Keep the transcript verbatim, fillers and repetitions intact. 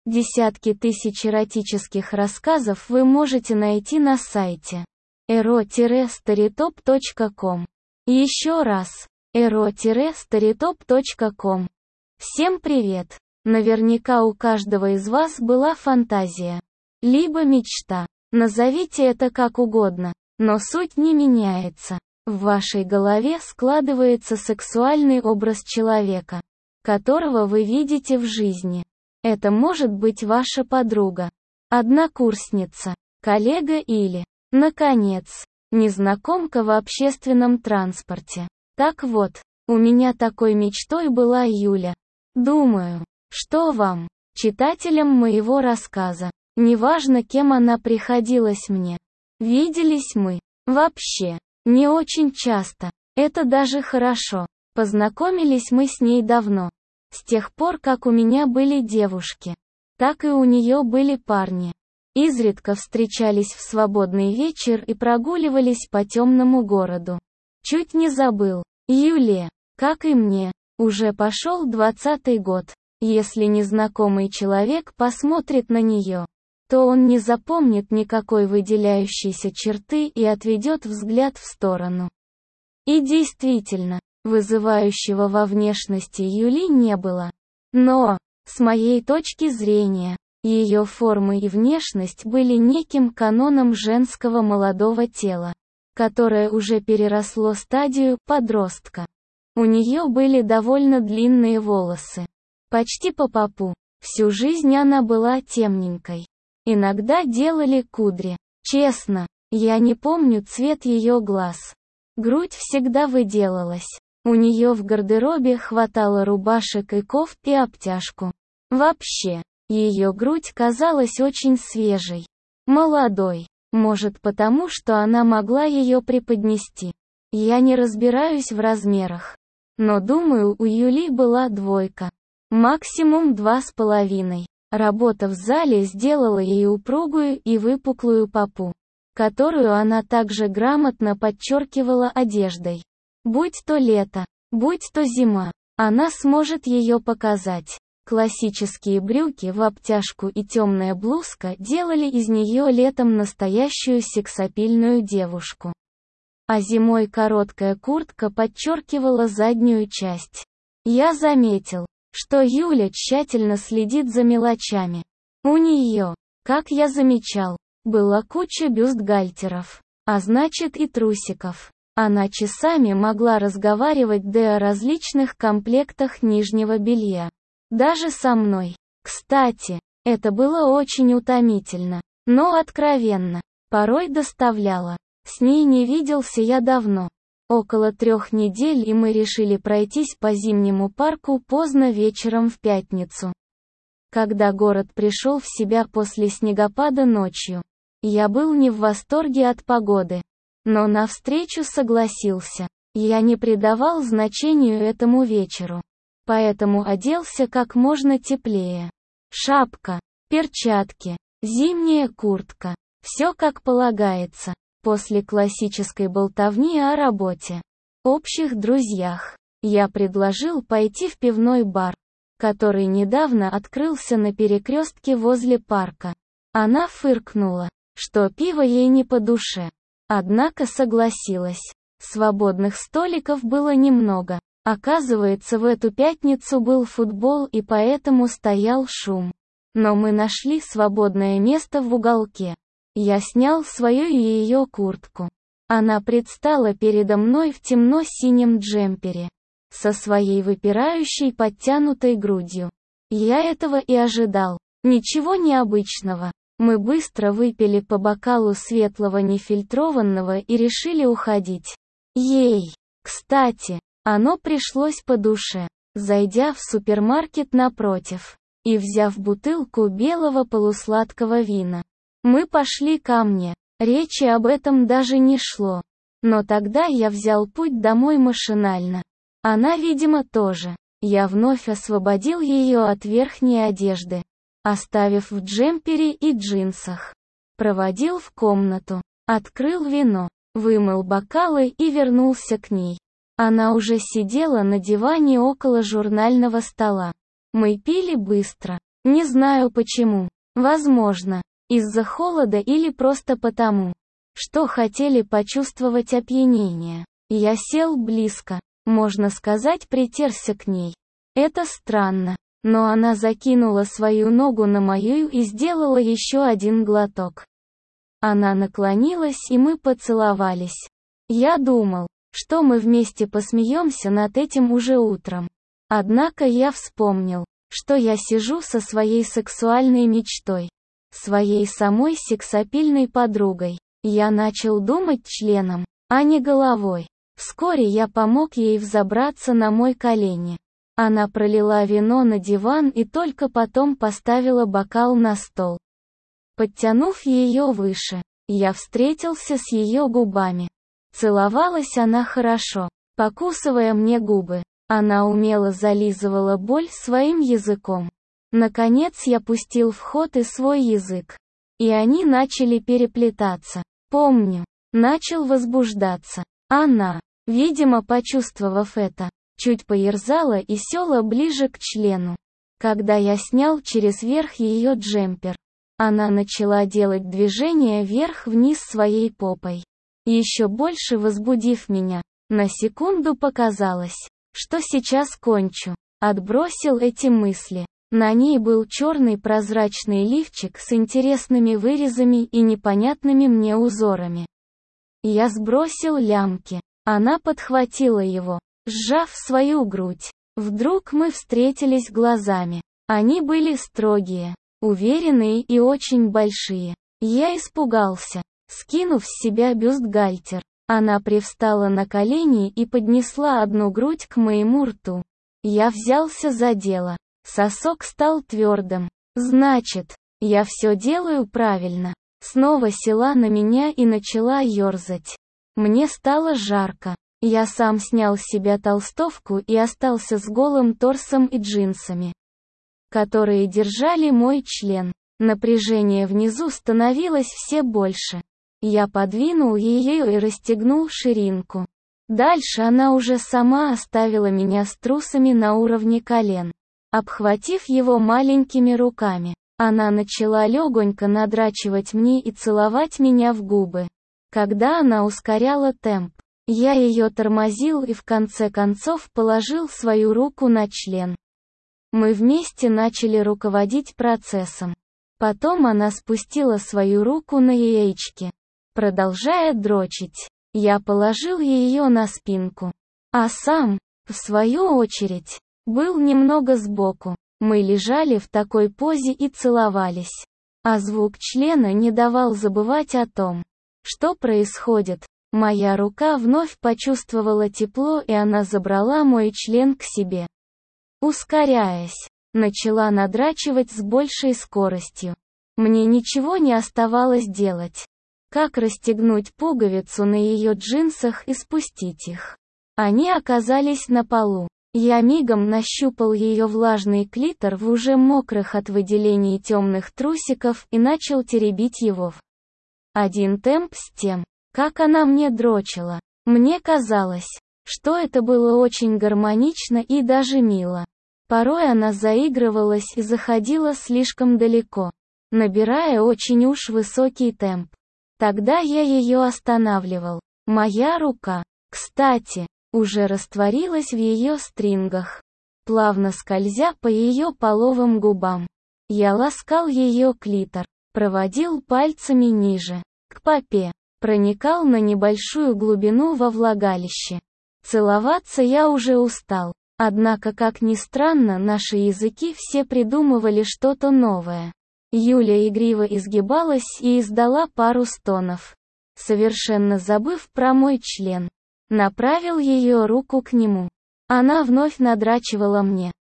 Десятки тысяч эротических рассказов вы можете найти на сайте эро старитоп точка ком. Еще раз, эро старитоп точка ком. Всем привет! Наверняка у каждого из вас была фантазия. Либо мечта. Назовите это как угодно, но суть не меняется. В вашей голове складывается сексуальный образ человека, которого вы видите в жизни. Это может быть ваша подруга, однокурсница, коллега или, наконец, незнакомка в общественном транспорте. Так вот, у меня такой мечтой была Юля. Думаю, что вам, читателям моего рассказа, неважно, кем она приходилась мне. Виделись мы, вообще, не очень часто. Это даже хорошо. Познакомились мы с ней давно. С тех пор, как у меня были девушки, так и у нее были парни. Изредка встречались в свободный вечер и прогуливались по темному городу. Чуть не забыл. Юле, как и мне, уже пошел двадцатый год. Если незнакомый человек посмотрит на нее, то он не запомнит никакой выделяющейся черты и отведет взгляд в сторону. И действительно, вызывающего во внешности Юли не было. Но, с моей точки зрения, ее формы и внешность были неким каноном женского молодого тела, которое уже переросло стадию подростка. У нее были довольно длинные волосы, почти по попу. Всю жизнь она была темненькой. Иногда делали кудри. Честно, я не помню цвет ее глаз. Грудь всегда выделалась. У нее в гардеробе хватало рубашек и кофт и обтяжку. Вообще, ее грудь казалась очень свежей. Молодой. Может, потому что она могла ее преподнести. Я не разбираюсь в размерах. Но думаю, у Юли была двойка. Максимум два с половиной. Работа в зале сделала ей упругую и выпуклую попу, которую она также грамотно подчеркивала одеждой. Будь то лето, будь то зима, она сможет ее показать. Классические брюки в обтяжку и темная блузка делали из нее летом настоящую сексапильную девушку. А зимой короткая куртка подчеркивала заднюю часть. Я заметил, что Юля тщательно следит за мелочами. У нее, как я замечал, была куча бюстгальтеров, а значит и трусиков. Она часами могла разговаривать да о различных комплектах нижнего белья. Даже со мной. Кстати, это было очень утомительно, но откровенно. Порой доставляло. С ней не виделся я давно. Около трех недель, и мы решили пройтись по зимнему парку поздно вечером в пятницу. Когда город пришел в себя после снегопада ночью, я был не в восторге от погоды. Но навстречу согласился. Я не придавал значению этому вечеру. Поэтому оделся как можно теплее. Шапка, перчатки, зимняя куртка. Все как полагается. После классической болтовни о работе, общих друзьях, я предложил пойти в пивной бар, который недавно открылся на перекрестке возле парка. Она фыркнула, что пиво ей не по душе. Однако согласилась. Свободных столиков было немного. Оказывается, в эту пятницу был футбол, и поэтому стоял шум. Но мы нашли свободное место в уголке. Я снял свою и ее куртку. Она предстала передо мной в темно-синем джемпере, со своей выпирающей подтянутой грудью. Я этого и ожидал. Ничего необычного. Мы быстро выпили по бокалу светлого нефильтрованного и решили уходить. Ей, кстати, оно пришлось по душе. Зайдя в супермаркет напротив и взяв бутылку белого полусладкого вина, мы пошли ко мне. Речи об этом даже не шло. Но тогда я взял путь домой машинально. Она, видимо, тоже. Я вновь освободил ее от верхней одежды, оставив в джемпере и джинсах. Проводил в комнату, открыл вино, вымыл бокалы и вернулся к ней. Она уже сидела на диване около журнального стола. Мы пили быстро. Не знаю почему. Возможно, из-за холода или просто потому, что хотели почувствовать опьянение. Я сел близко, можно сказать, притерся к ней. Это странно, но она закинула свою ногу на мою и сделала еще один глоток. Она наклонилась, и мы поцеловались. Я думал, что мы вместе посмеемся над этим уже утром. Однако я вспомнил, что я сижу со своей сексуальной мечтой, своей самой сексапильной подругой. Я начал думать членом, а не головой. Вскоре я помог ей взобраться на мой колени. Она пролила вино на диван и только потом поставила бокал на стол. Подтянув ее выше, я встретился с ее губами. Целовалась она хорошо, покусывая мне губы. Она умело зализывала боль своим языком. Наконец я пустил в ход и свой язык. И они начали переплетаться. Помню, начал возбуждаться. Она, видимо, почувствовав это, чуть поерзала и села ближе к члену. Когда я снял через верх ее джемпер, она начала делать движения вверх-вниз своей попой, еще больше возбудив меня. На секунду показалось, что сейчас кончу. Отбросил эти мысли. На ней был черный прозрачный лифчик с интересными вырезами и непонятными мне узорами. Я сбросил лямки. Она подхватила его, сжав свою грудь. Вдруг мы встретились глазами. Они были строгие, уверенные и очень большие. Я испугался, скинув с себя бюстгальтер. Она привстала на колени и поднесла одну грудь к моему рту. Я взялся за дело. Сосок стал твердым. Значит, я все делаю правильно. Снова села на меня и начала ерзать. Мне стало жарко. Я сам снял с себя толстовку и остался с голым торсом и джинсами, которые держали мой член. Напряжение внизу становилось все больше. Я подвинул ее и расстегнул ширинку. Дальше она уже сама оставила меня с трусами на уровне колен. Обхватив его маленькими руками, она начала легонько надрачивать мне и целовать меня в губы. Когда она ускоряла темп, я ее тормозил и в конце концов положил свою руку на член. Мы вместе начали руководить процессом. Потом она спустила свою руку на яички. Продолжая дрочить, я положил ее на спинку. А сам, в свою очередь, был немного сбоку. Мы лежали в такой позе и целовались. А звук члена не давал забывать о том, что происходит. Моя рука вновь почувствовала тепло, и она забрала мой член к себе. Ускоряясь, начала надрачивать с большей скоростью. Мне ничего не оставалось делать, как расстегнуть пуговицу на ее джинсах и спустить их. Они оказались на полу. Я мигом нащупал ее влажный клитор в уже мокрых от выделений темных трусиков и начал теребить его в один темп с тем, как она мне дрочила. Мне казалось, что это было очень гармонично и даже мило. Порой она заигрывалась и заходила слишком далеко, набирая очень уж высокий темп. Тогда я ее останавливал. Моя рука, кстати, уже растворилась в ее стрингах, плавно скользя по ее половым губам. Я ласкал ее клитор, проводил пальцами ниже, к попе, проникал на небольшую глубину во влагалище. Целоваться я уже устал, однако, как ни странно, наши языки все придумывали что-то новое. Юля игриво изгибалась и издала пару стонов. Совершенно забыв про мой член, направил ее руку к нему. Она вновь надрачивала мне.